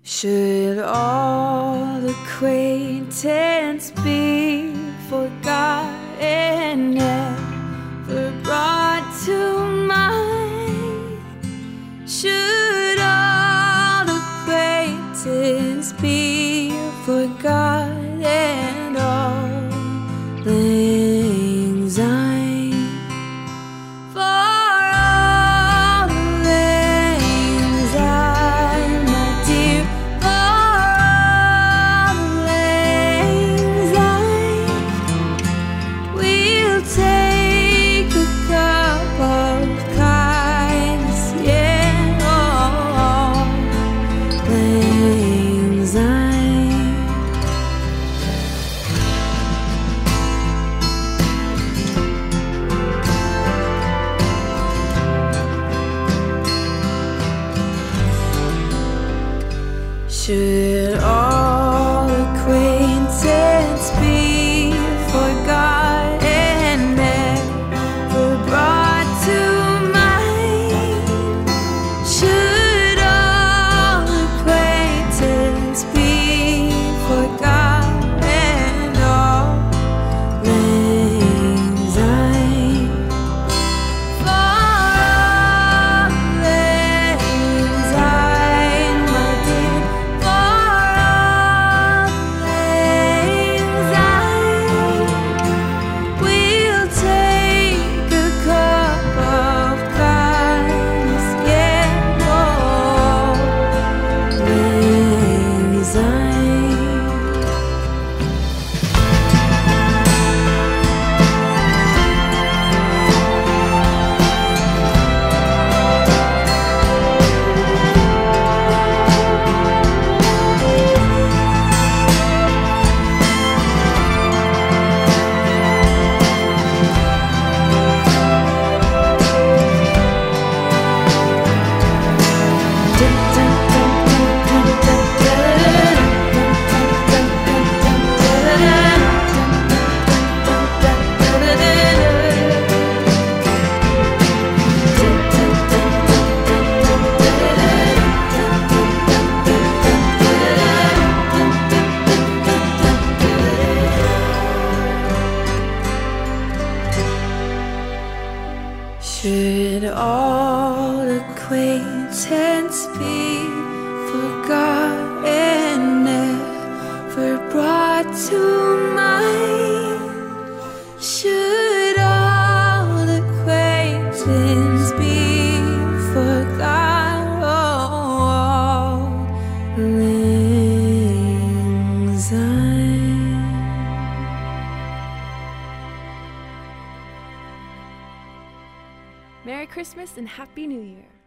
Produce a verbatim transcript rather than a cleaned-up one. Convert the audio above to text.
Should all acquaintance be forgotten, never brought to mind? Should all acquaintance be forgotten, all things I'm for all things I, my dear, for all things I will take a cup of kindness, yeah, all things I. Should all acquaintance be forgotten, never brought to mind? Should all acquaintance be forgotten, all things I. Should all acquaintance be forgotten, never brought to mind? Should all acquaintance be forgotten, all things I. Merry Christmas and Happy New Year.